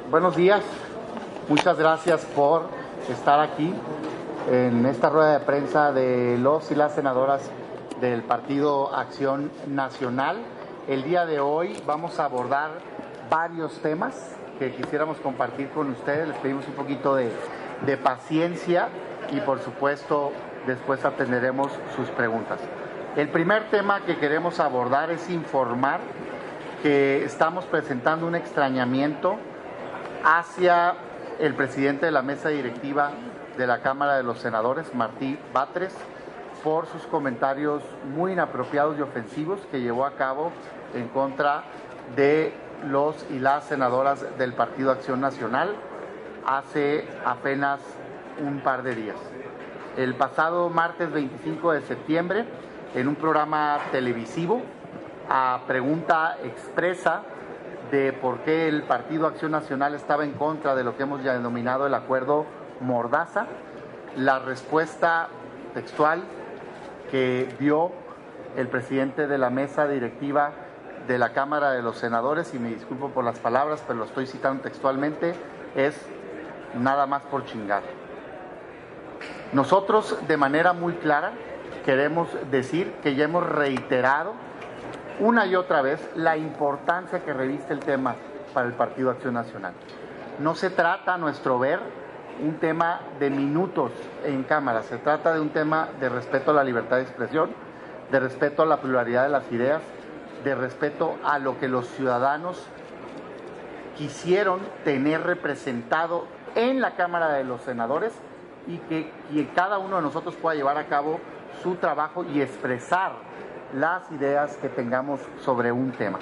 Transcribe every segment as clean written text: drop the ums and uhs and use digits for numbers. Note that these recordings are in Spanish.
Buenos días, muchas gracias por estar aquí en esta rueda de prensa de los y las senadoras del Partido Acción Nacional. El día de hoy vamos a abordar varios temas que quisiéramos compartir con ustedes. Les pedimos un poquito de paciencia y, por supuesto, después atenderemos sus preguntas. El primer tema que queremos abordar es informar que estamos presentando un extrañamiento hacia el presidente de la mesa directiva de la Cámara de los Senadores, Martí Batres, por sus comentarios muy inapropiados y ofensivos que llevó a cabo en contra de los y las senadoras del Partido Acción Nacional hace apenas un par de días. El pasado martes 25 de septiembre, en un programa televisivo, a pregunta expresa de por qué el Partido Acción Nacional estaba en contra de lo que hemos ya denominado el acuerdo Mordaza, la respuesta textual que dio el presidente de la mesa directiva de la Cámara de los Senadores, y me disculpo por las palabras, pero lo estoy citando textualmente, es nada más por chingar. Nosotros, de manera muy clara, queremos decir que ya hemos reiterado una y otra vez la importancia que reviste el tema para el Partido Acción Nacional. No se trata, a nuestro ver, un tema de minutos en Cámara, se trata de un tema de respeto a la libertad de expresión, de respeto a la pluralidad de las ideas, de respeto a lo que los ciudadanos quisieron tener representado en la Cámara de los Senadores, y que cada uno de nosotros pueda llevar a cabo su trabajo y expresar las ideas que tengamos sobre un tema.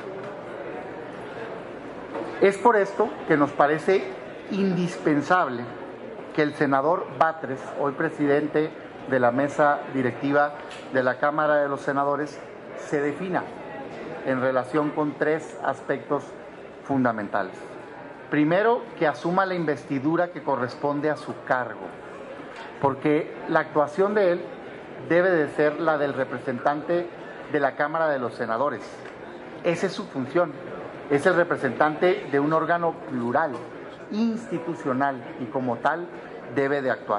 Es por esto que nos parece indispensable que el senador Batres, hoy presidente de la mesa directiva de la Cámara de los Senadores, se defina en relación con tres aspectos fundamentales. Primero, que asuma la investidura que corresponde a su cargo, porque la actuación de él debe de ser la del representante de la Cámara de los Senadores. Esa es su función, es el representante de un órgano plural, institucional, y como tal debe de actuar.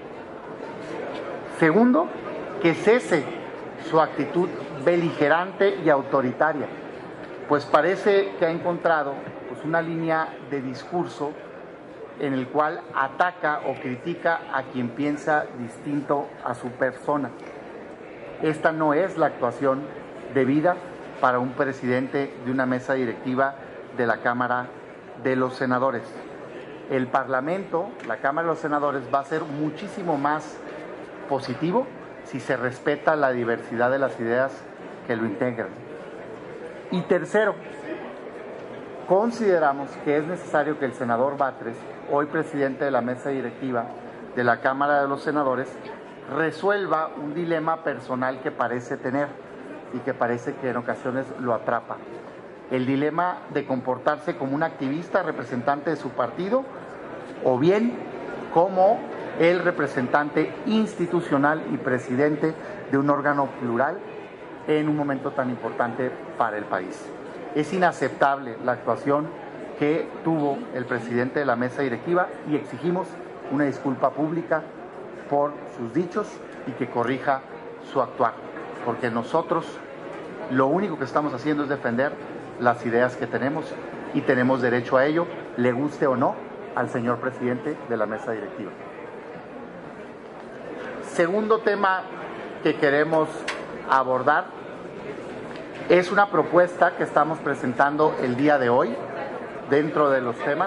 Segundo, que cese su actitud beligerante y autoritaria, pues parece que ha encontrado una línea de discurso en el cual ataca o critica a quien piensa distinto a su persona. Esta no es la actuación debida para un presidente de una mesa directiva de la Cámara de los Senadores. El Parlamento, la Cámara de los Senadores, va a ser muchísimo más positivo si se respeta la diversidad de las ideas que lo integran. Y tercero, consideramos que es necesario que el senador Batres, hoy presidente de la mesa directiva de la Cámara de los Senadores, resuelva un dilema personal que parece tener y que parece que en ocasiones lo atrapa. El dilema de comportarse como un activista representante de su partido, o bien como el representante institucional y presidente de un órgano plural en un momento tan importante para el país. Es inaceptable la actuación que tuvo el presidente de la mesa directiva y exigimos una disculpa pública por sus dichos y que corrija su actuar, porque nosotros lo único que estamos haciendo es defender las ideas que tenemos y tenemos derecho a ello, le guste o no al señor presidente de la mesa directiva. Segundo tema que queremos abordar es una propuesta que estamos presentando el día de hoy dentro de los temas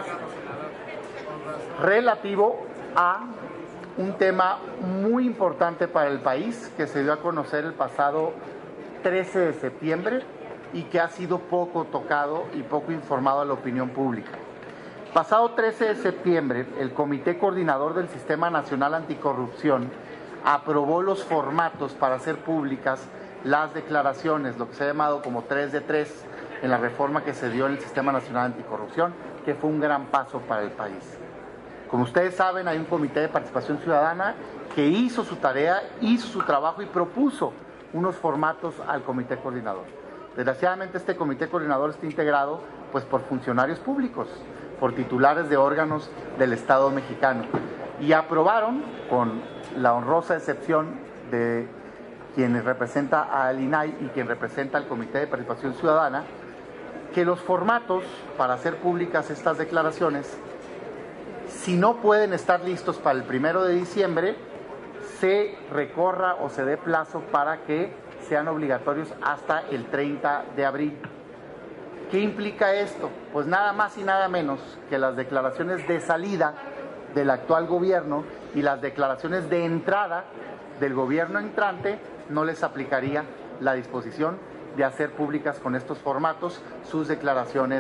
relativo a un tema muy importante para el país que se dio a conocer el pasado 13 de septiembre y que ha sido poco tocado y poco informado a la opinión pública. Pasado 13 de septiembre, el Comité Coordinador del Sistema Nacional Anticorrupción aprobó los formatos para hacer públicas las declaraciones, lo que se ha llamado como 3 de 3 en la reforma que se dio en el Sistema Nacional Anticorrupción, que fue un gran paso para el país. Como ustedes saben, hay un comité de participación ciudadana que hizo su tarea, hizo su trabajo y propuso unos formatos al comité coordinador. Desgraciadamente este comité coordinador está integrado pues por funcionarios públicos, por titulares de órganos del Estado mexicano. Y aprobaron, con la honrosa excepción de quien representa al INAI y quien representa al Comité de Participación Ciudadana, que los formatos para hacer públicas estas declaraciones, si no pueden estar listos para el 1 de diciembre, se recorra o se dé plazo para que sean obligatorios hasta el 30 de abril. ¿Qué implica esto? Pues nada más y nada menos que las declaraciones de salida del actual gobierno y las declaraciones de entrada del gobierno entrante no les aplicaría la disposición de hacer públicas con estos formatos sus declaraciones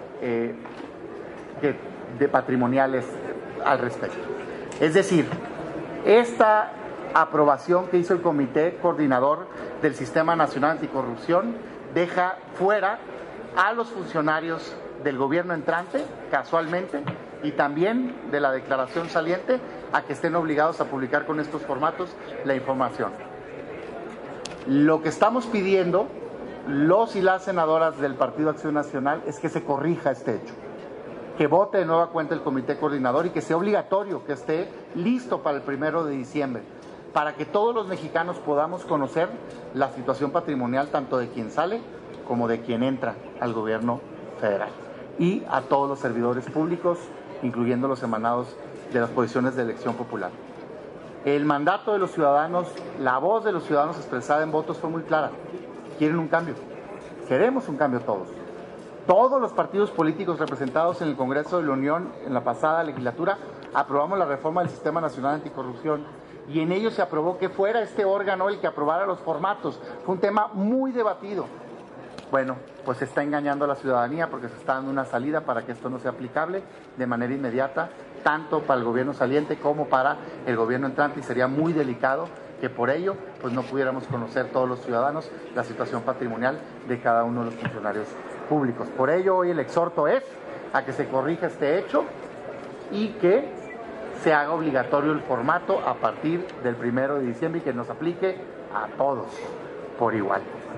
de patrimoniales al respecto. Es decir, esta aprobación que hizo el Comité Coordinador del Sistema Nacional Anticorrupción deja fuera a los funcionarios del gobierno entrante, casualmente, y también de la declaración saliente, a que estén obligados a publicar con estos formatos la información. Lo que estamos pidiendo los y las senadoras del Partido Acción Nacional es que se corrija este hecho, que vote de nueva cuenta el Comité Coordinador y que sea obligatorio que esté listo para el 1 de diciembre, para que todos los mexicanos podamos conocer la situación patrimonial tanto de quien sale como de quien entra al gobierno federal, y a todos los servidores públicos, incluyendo los emanados de las posiciones de elección popular. El mandato de los ciudadanos, la voz de los ciudadanos expresada en votos fue muy clara. Quieren un cambio. Queremos un cambio todos. Todos los partidos políticos representados en el Congreso de la Unión en la pasada legislatura aprobamos la reforma del Sistema Nacional Anticorrupción, y en ello se aprobó que fuera este órgano el que aprobara los formatos. Fue un tema muy debatido. Bueno, pues se está engañando a la ciudadanía porque se está dando una salida para que esto no sea aplicable de manera inmediata, tanto para el gobierno saliente como para el gobierno entrante, y sería muy delicado que por ello pues no pudiéramos conocer todos los ciudadanos la situación patrimonial de cada uno de los funcionarios públicos. Por ello hoy el exhorto es a que se corrija este hecho y que se haga obligatorio el formato a partir del 1 de diciembre y que nos aplique a todos por igual.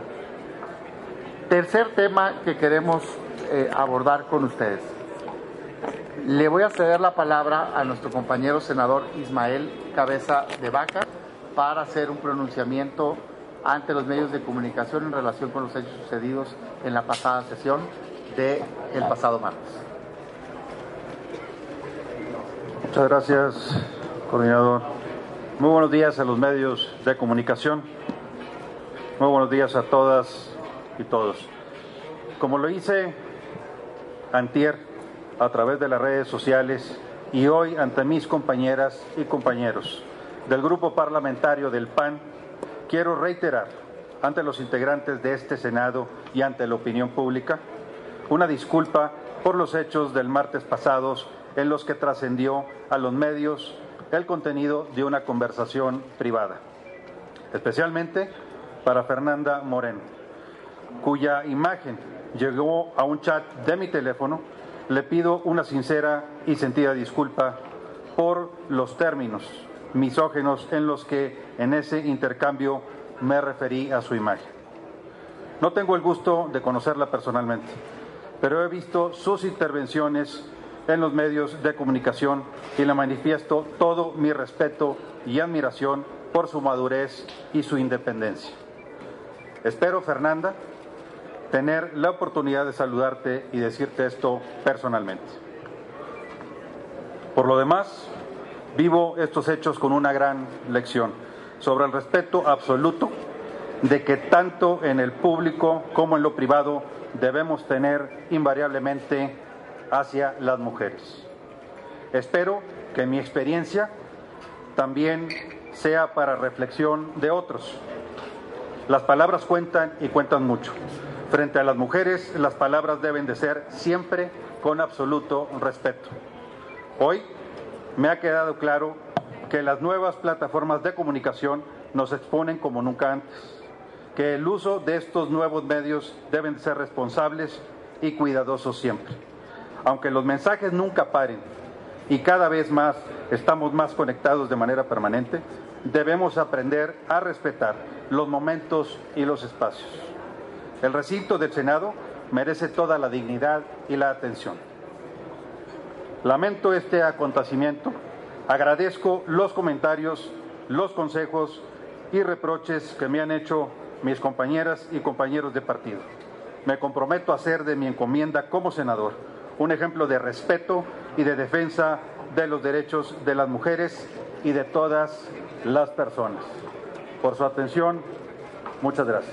Tercer tema que queremos abordar con ustedes. Le voy a ceder la palabra a nuestro compañero senador Ismael Cabeza de Vaca para hacer un pronunciamiento ante los medios de comunicación en relación con los hechos sucedidos en la pasada sesión del pasado martes. Muchas gracias, coordinador. Muy buenos días a los medios de comunicación. Muy buenos días a todas y todos. Como lo hice antier a través de las redes sociales y hoy ante mis compañeras y compañeros del grupo parlamentario del PAN, quiero reiterar ante los integrantes de este Senado y ante la opinión pública una disculpa por los hechos del martes pasados en los que trascendió a los medios el contenido de una conversación privada, especialmente para Fernanda Moreno, cuya imagen llegó a un chat de mi teléfono. Le pido una sincera y sentida disculpa por los términos misóginos en los que en ese intercambio me referí a su imagen. No tengo el gusto de conocerla personalmente, pero he visto sus intervenciones en los medios de comunicación y le manifiesto todo mi respeto y admiración por su madurez y su independencia. Espero, Fernanda, tener la oportunidad de saludarte y decirte esto personalmente. Por lo demás, vivo estos hechos con una gran lección sobre el respeto absoluto de que tanto en el público como en lo privado debemos tener invariablemente hacia las mujeres. Espero que mi experiencia también sea para reflexión de otros. Las palabras cuentan y cuentan mucho. Frente a las mujeres, las palabras deben de ser siempre con absoluto respeto. Hoy me ha quedado claro que las nuevas plataformas de comunicación nos exponen como nunca antes, que el uso de estos nuevos medios deben de ser responsables y cuidadosos siempre. Aunque los mensajes nunca paren y cada vez más estamos más conectados de manera permanente, debemos aprender a respetar los momentos y los espacios. El recinto del Senado merece toda la dignidad y la atención. Lamento este acontecimiento. Agradezco los comentarios, los consejos y reproches que me han hecho mis compañeras y compañeros de partido. Me comprometo a hacer de mi encomienda como senador un ejemplo de respeto y de defensa de los derechos de las mujeres y de todas las personas. Por su atención, muchas gracias.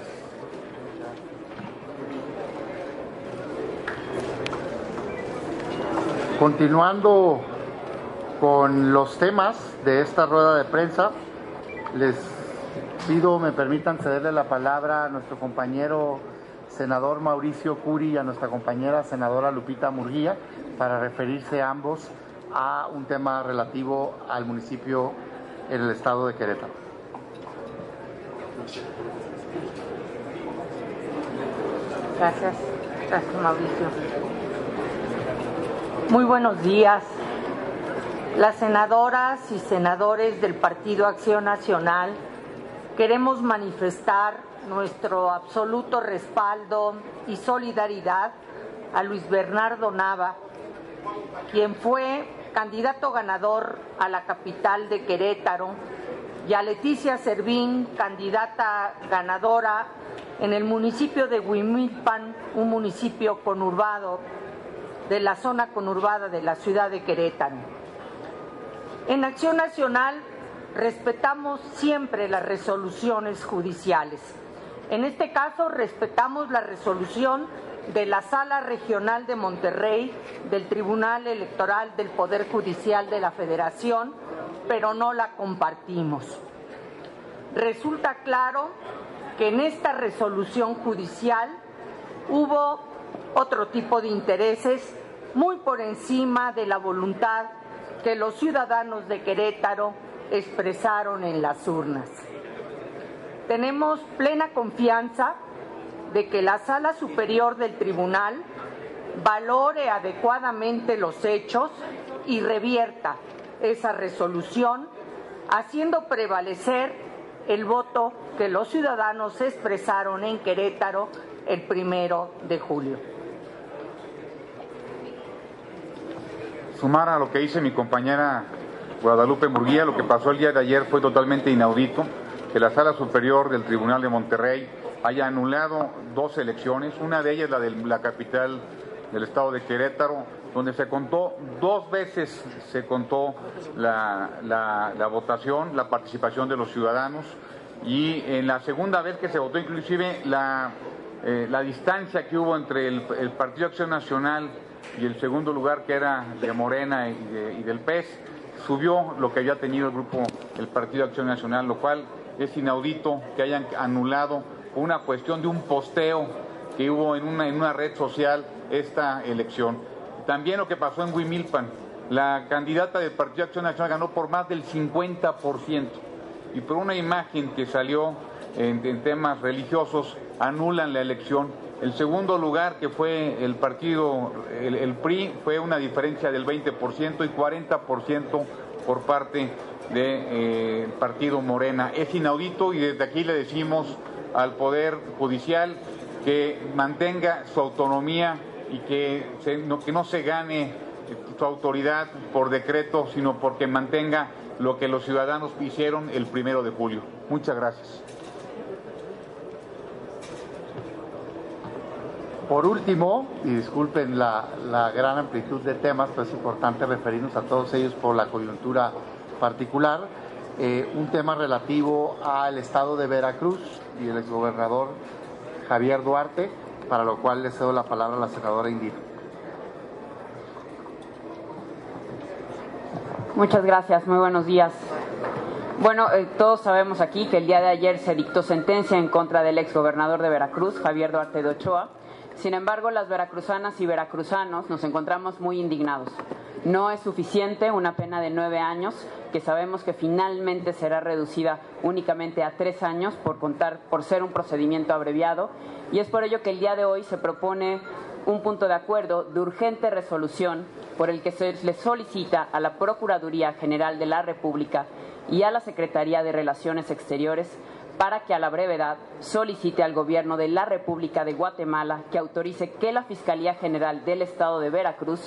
Continuando con los temas de esta rueda de prensa, les pido me permitan cederle la palabra a nuestro compañero senador Mauricio Curi y a nuestra compañera senadora Lupita Murguía para referirse ambos a un tema relativo al municipio en el estado de Querétaro. Gracias, Mauricio. Muy buenos días. Las senadoras y senadores del Partido Acción Nacional queremos manifestar nuestro absoluto respaldo y solidaridad a Luis Bernardo Nava, quien fue candidato ganador a la capital de Querétaro, y a Leticia Servín, candidata ganadora en el municipio de Huimilpan, un municipio conurbado de la zona conurbada de la ciudad de Querétaro. En Acción Nacional respetamos siempre las resoluciones judiciales. En este caso, respetamos la resolución de la Sala Regional de Monterrey del Tribunal Electoral del Poder Judicial de la Federación, pero no la compartimos. Resulta claro que en esta resolución judicial hubo otro tipo de intereses muy por encima de la voluntad que los ciudadanos de Querétaro expresaron en las urnas. Tenemos plena confianza de que la Sala Superior del Tribunal valore adecuadamente los hechos y revierta esa resolución, haciendo prevalecer el voto que los ciudadanos expresaron en Querétaro el 1 de julio. Sumar a lo que dice mi compañera Guadalupe Murguía, lo que pasó el día de ayer fue totalmente inaudito, que la Sala Superior del Tribunal de Monterrey haya anulado dos elecciones, una de ellas la de la capital del estado de Querétaro, donde se contó dos veces, se contó la votación, la participación de los ciudadanos, y en la segunda vez que se votó, inclusive la distancia que hubo entre el Partido Acción Nacional y el segundo lugar, que era de Morena y del PES, subió lo que había tenido el Partido Acción Nacional, lo cual es inaudito que hayan anulado una cuestión de un posteo que hubo en una red social esta elección. También lo que pasó en Huimilpan, la candidata del Partido Acción Nacional ganó por más del 50%, y por una imagen que salió en temas religiosos anulan la elección. El segundo lugar, que fue el partido, el PRI, fue una diferencia del 20% y 40% por parte del partido Morena. Es inaudito, y desde aquí le decimos al Poder Judicial que mantenga su autonomía y que no se gane su autoridad por decreto, sino porque mantenga lo que los ciudadanos hicieron el 1 de julio. Muchas gracias. Por último, y disculpen la gran amplitud de temas, pero es importante referirnos a todos ellos por la coyuntura particular, un tema relativo al estado de Veracruz y el exgobernador Javier Duarte, para lo cual le cedo la palabra a la senadora Indira. Muchas gracias, muy buenos días. Bueno, todos sabemos aquí que el día de ayer se dictó sentencia en contra del exgobernador de Veracruz, Javier Duarte de Ochoa. Sin embargo, las veracruzanas y veracruzanos nos encontramos muy indignados. No es suficiente una pena de 9 años, que sabemos que finalmente será reducida únicamente a 3 años por ser un procedimiento abreviado, y es por ello que el día de hoy se propone un punto de acuerdo de urgente resolución por el que se le solicita a la Procuraduría General de la República y a la Secretaría de Relaciones Exteriores para que a la brevedad solicite al Gobierno de la República de Guatemala que autorice que la Fiscalía General del Estado de Veracruz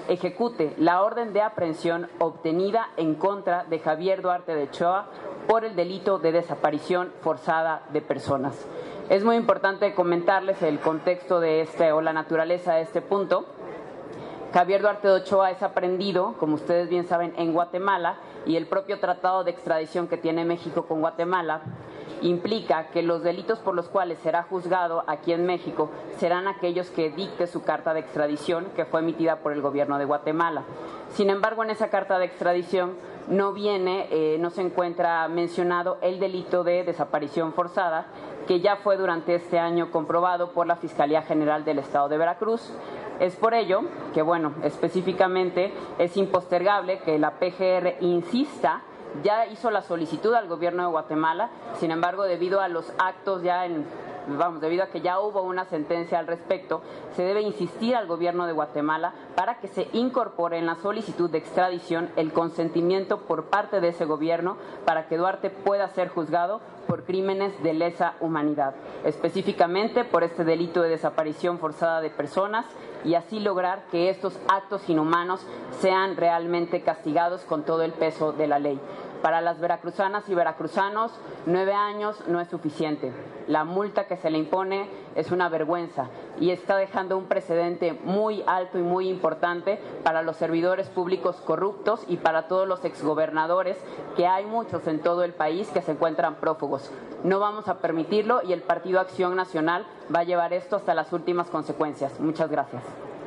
ejecute la orden de aprehensión obtenida en contra de Javier Duarte de Ochoa por el delito de desaparición forzada de personas. Es muy importante comentarles el contexto de o la naturaleza de este punto. Javier Duarte de Ochoa es aprehendido, como ustedes bien saben, en Guatemala, y el propio tratado de extradición que tiene México con Guatemala implica que los delitos por los cuales será juzgado aquí en México serán aquellos que dicte su carta de extradición, que fue emitida por el gobierno de Guatemala. Sin embargo, en esa carta de extradición no se encuentra mencionado el delito de desaparición forzada, que ya fue durante este año comprobado por la Fiscalía General del Estado de Veracruz. Es por ello que, específicamente es impostergable que la PGR insista. Ya hizo la solicitud al gobierno de Guatemala, sin embargo, debido a los actos debido a que ya hubo una sentencia al respecto, se debe insistir al gobierno de Guatemala para que se incorpore en la solicitud de extradición el consentimiento por parte de ese gobierno para que Duarte pueda ser juzgado por crímenes de lesa humanidad, específicamente por este delito de desaparición forzada de personas, y así lograr que estos actos inhumanos sean realmente castigados con todo el peso de la ley. Para las veracruzanas y veracruzanos, 9 años no es suficiente. La multa que se le impone es una vergüenza y está dejando un precedente muy alto y muy importante para los servidores públicos corruptos y para todos los exgobernadores, que hay muchos en todo el país que se encuentran prófugos. No vamos a permitirlo y el Partido Acción Nacional va a llevar esto hasta las últimas consecuencias. Muchas gracias.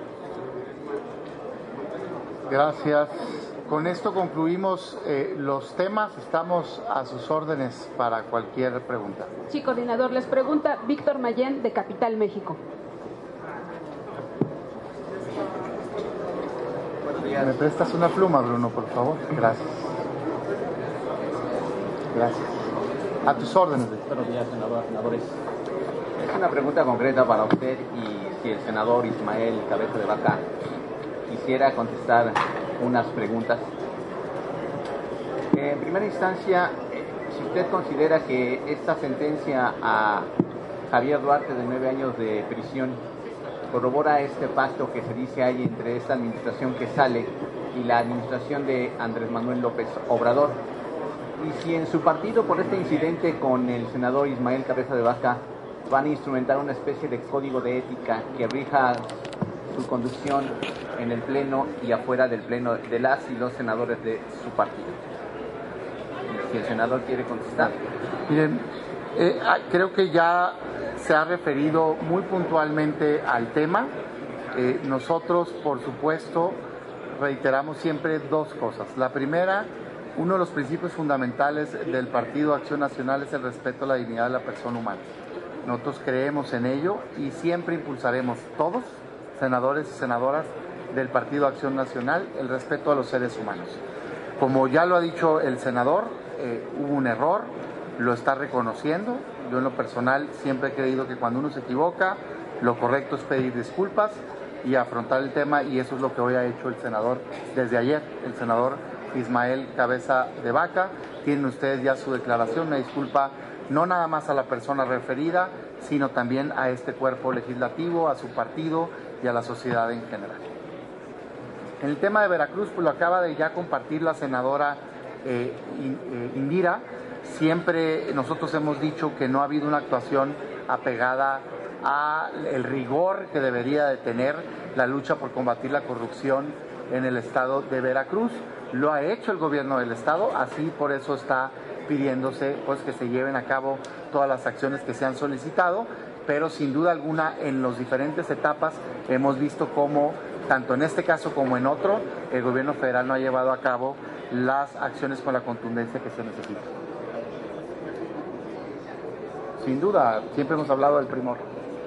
Gracias. Con esto concluimos los temas. Estamos a sus órdenes para cualquier pregunta. Sí, coordinador. Les pregunta Víctor Mayén, de Capital México. ¿Me prestas una pluma, Bruno, por favor? Gracias. Gracias. A tus órdenes. Buenos días, senadores. Es una pregunta concreta para usted, y si el senador Ismael Cabeza de Vaca quisiera contestar unas preguntas. En primera instancia, si usted considera que esta sentencia a Javier Duarte de 9 años de prisión corrobora este pacto que se dice hay entre esta administración que sale y la administración de Andrés Manuel López Obrador, y si en su partido, por este incidente con el senador Ismael Cabeza de Vaca, van a instrumentar una especie de código de ética que rija su conducción en el Pleno y afuera del Pleno de las y los senadores de su partido. Y si el senador quiere contestar. Miren, creo que ya se ha referido muy puntualmente al tema. Nosotros, por supuesto, reiteramos siempre dos cosas. La primera, uno de los principios fundamentales del Partido Acción Nacional es el respeto a la dignidad de la persona humana. Nosotros creemos en ello y siempre impulsaremos todos, senadores y senadoras del Partido Acción Nacional, el respeto a los seres humanos. Como ya lo ha dicho el senador, hubo un error, lo está reconociendo. Yo en lo personal siempre he creído que cuando uno se equivoca, lo correcto es pedir disculpas y afrontar el tema, y eso es lo que hoy ha hecho el senador desde ayer, el senador Ismael Cabeza de Vaca. Tienen ustedes ya su declaración, una disculpa no nada más a la persona referida, sino también a este cuerpo legislativo, a su partido y a la sociedad en general. En el tema de Veracruz, pues lo acaba de ya compartir la senadora Indira. Siempre nosotros hemos dicho que no ha habido una actuación apegada al rigor que debería de tener la lucha por combatir la corrupción en el estado de Veracruz. Lo ha hecho el gobierno del estado, así por eso está pidiéndose pues que se lleven a cabo todas las acciones que se han solicitado, pero sin duda alguna en las diferentes etapas hemos visto cómo, tanto en este caso como en otro, el gobierno federal no ha llevado a cabo las acciones con la contundencia que se necesita. Sin duda, siempre hemos hablado del primor.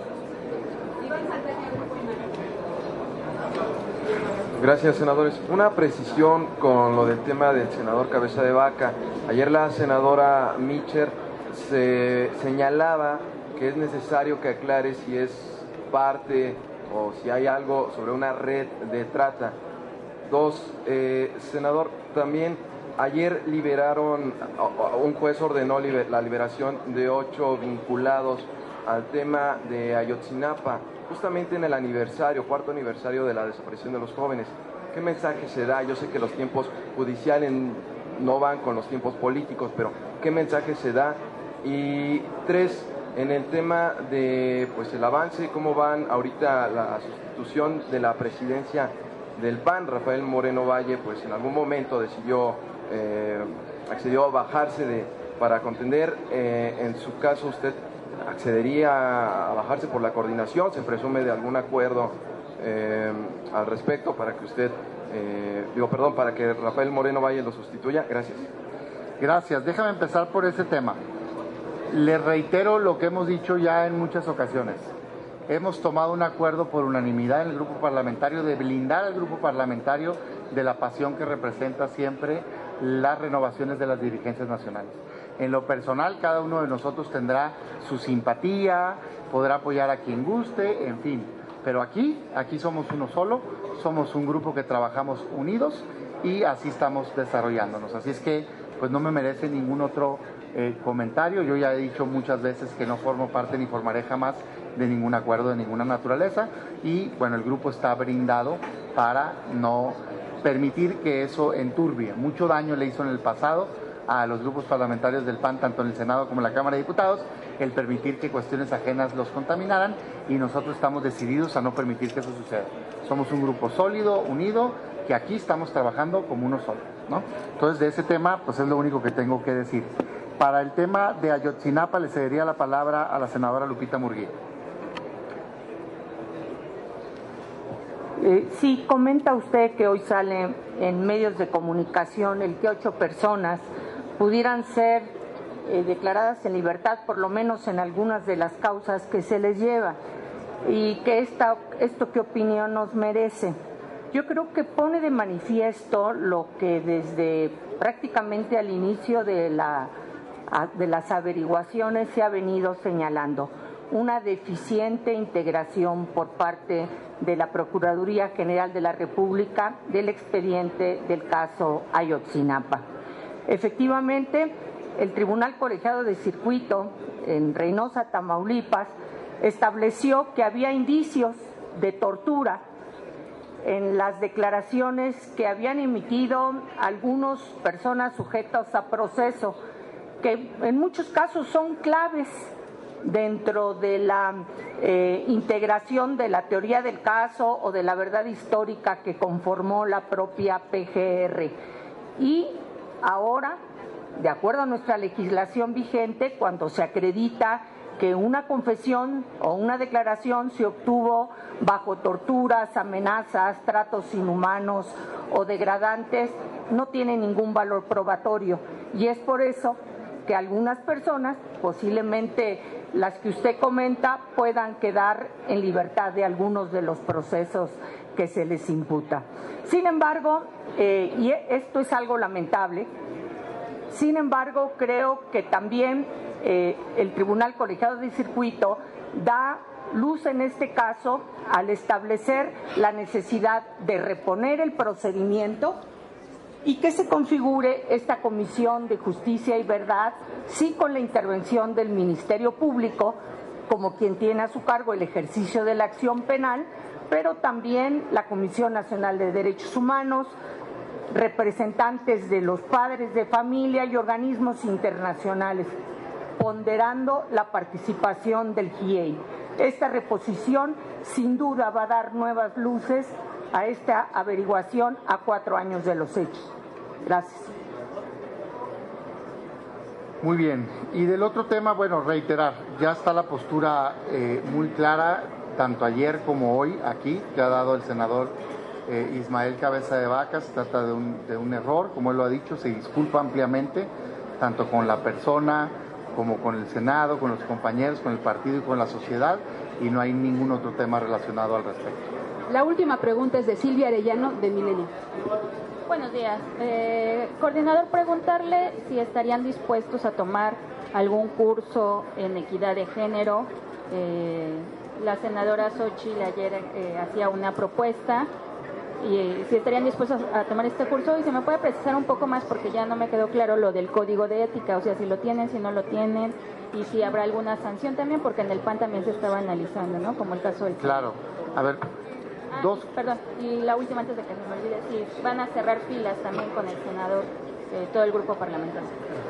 Gracias, senadores. Una precisión con lo del tema del senador Cabeza de Vaca. Ayer la senadora Micher se señalaba que es necesario que aclare si es parte o si hay algo sobre una red de trata. Dos, senador, también ayer liberaron, un juez ordenó la liberación de 8 vinculados al tema de Ayotzinapa, justamente en el aniversario, 4º aniversario de la desaparición de los jóvenes. ¿qué mensaje se da? Yo sé que los tiempos judiciales no van con los tiempos políticos, pero ¿qué mensaje se da? Y 3, en el tema de pues el avance, ¿cómo van ahorita la sustitución de la presidencia del PAN? Rafael Moreno Valle pues en algún momento accedió a bajarse para contender. En su caso, ¿usted accedería a bajarse por la coordinación? ¿Se presume de algún acuerdo al respecto para que usted, para que Rafael Moreno Valle lo sustituya? Gracias. Gracias. Déjame empezar por ese tema. Le reitero lo que hemos dicho ya en muchas ocasiones. Hemos tomado un acuerdo por unanimidad en el grupo parlamentario de blindar al grupo parlamentario de la pasión que representa siempre las renovaciones de las dirigencias nacionales. En lo personal, cada uno de nosotros tendrá su simpatía, podrá apoyar a quien guste, en fin. Pero aquí somos uno solo, somos un grupo que trabajamos unidos y así estamos desarrollándonos. Así es que pues no me merece ningún otro comentario. Yo ya he dicho muchas veces que no formo parte ni formaré jamás de ningún acuerdo de ninguna naturaleza y bueno, el grupo está brindado para no permitir que eso enturbie. Mucho daño le hizo en el pasado a los grupos parlamentarios del PAN, tanto en el Senado como en la Cámara de Diputados, el permitir que cuestiones ajenas los contaminaran y nosotros estamos decididos a no permitir que eso suceda. Somos un grupo sólido, unido, que aquí estamos trabajando como uno solo, ¿no? Entonces de ese tema pues es lo único que tengo que decir. Para el tema de Ayotzinapa le cedería la palabra a la senadora Lupita Murguía. Sí, comenta usted que hoy sale en medios de comunicación el que 8 personas pudieran ser declaradas en libertad, por lo menos en algunas de las causas que se les lleva. Y que esto, ¿qué opinión nos merece? Yo creo que pone de manifiesto lo que desde prácticamente al inicio de las averiguaciones se ha venido señalando, una deficiente integración por parte de la Procuraduría General de la República del expediente del caso Ayotzinapa. Efectivamente, el Tribunal Colegiado de Circuito en Reynosa, Tamaulipas, estableció que había indicios de tortura en las declaraciones que habían emitido algunas personas sujetas a proceso, que en muchos casos son claves dentro de la integración de la teoría del caso o de la verdad histórica que conformó la propia PGR. Y ahora, de acuerdo a nuestra legislación vigente, cuando se acredita que una confesión o una declaración se obtuvo bajo torturas, amenazas, tratos inhumanos o degradantes, no tiene ningún valor probatorio. Y es por eso que algunas personas, posiblemente las que usted comenta, puedan quedar en libertad de algunos de los procesos que se les imputa. Sin embargo, y esto es algo lamentable, sin embargo, creo que también el Tribunal Colegiado de Circuito da luz en este caso al establecer la necesidad de reponer el procedimiento y que se configure esta Comisión de Justicia y Verdad, sí con la intervención del Ministerio Público, como quien tiene a su cargo el ejercicio de la acción penal, pero también la Comisión Nacional de Derechos Humanos, representantes de los padres de familia y organismos internacionales, ponderando la participación del GIEI. Esta reposición sin duda va a dar nuevas luces a esta averiguación a 4 años de los hechos. Gracias. Muy bien. Y del otro tema, bueno, reiterar, ya está la postura muy clara, tanto ayer como hoy aquí, que ha dado el senador Ismael Cabeza de Vaca. Se trata de un error, como él lo ha dicho, se disculpa ampliamente, tanto con la persona como con el Senado, con los compañeros, con el partido y con la sociedad, y no hay ningún otro tema relacionado al respecto. La última pregunta es de Silvia Arellano, de Milenio. Buenos días. Coordinador, preguntarle si estarían dispuestos a tomar algún curso en equidad de género. La senadora Xóchitl ayer hacía una propuesta y si estarían dispuestos a tomar este curso, y se me puede precisar un poco más porque ya no me quedó claro lo del código de ética, o sea, si lo tienen, si no lo tienen, y si habrá alguna sanción también, porque en el PAN también se estaba analizando, ¿no? Como el caso del... Claro. A ver, Perdón, y la última antes de que se me olvide, si van a cerrar filas también con el senador, todo el grupo parlamentario.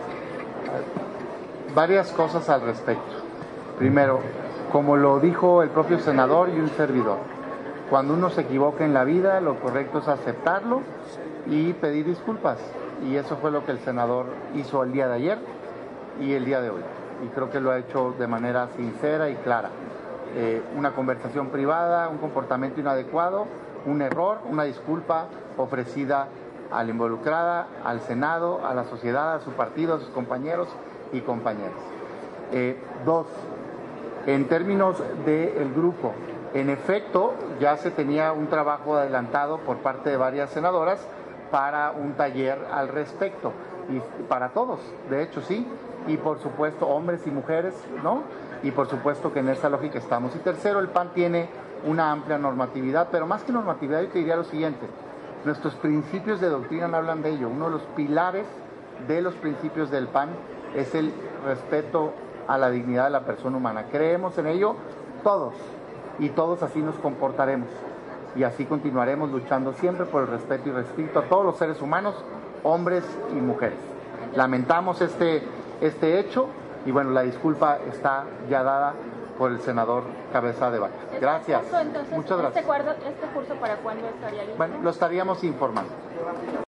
Varias cosas al respecto. Primero, como lo dijo el propio senador y un servidor, cuando uno se equivoca en la vida, lo correcto es aceptarlo y pedir disculpas. Y eso fue lo que el senador hizo el día de ayer y el día de hoy. Y creo que lo ha hecho de manera sincera y clara. Una conversación privada, un comportamiento inadecuado, un error, una disculpa ofrecida a la involucrada, al Senado, a la sociedad, a su partido, a sus compañeros y compañeras. Dos, en términos del grupo, en efecto, ya se tenía un trabajo adelantado por parte de varias senadoras para un taller al respecto, y para todos, de hecho sí, y por supuesto hombres y mujeres, ¿no? Y por supuesto que en esa lógica estamos. Y tercero, el PAN tiene una amplia normatividad, pero más que normatividad yo te diría lo siguiente, nuestros principios de doctrina hablan de ello. Uno de los pilares de los principios del PAN es el respeto a la dignidad de la persona humana. Creemos en ello todos, y todos así nos comportaremos. Y así continuaremos luchando siempre por el respeto y respeto a todos los seres humanos, hombres y mujeres. Lamentamos este hecho y bueno, la disculpa está ya dada por el senador Cabeza de Vaca. Gracias. Entonces, muchas gracias. ¿Este curso para cuándo estaría listo? Bueno, lo estaríamos informando.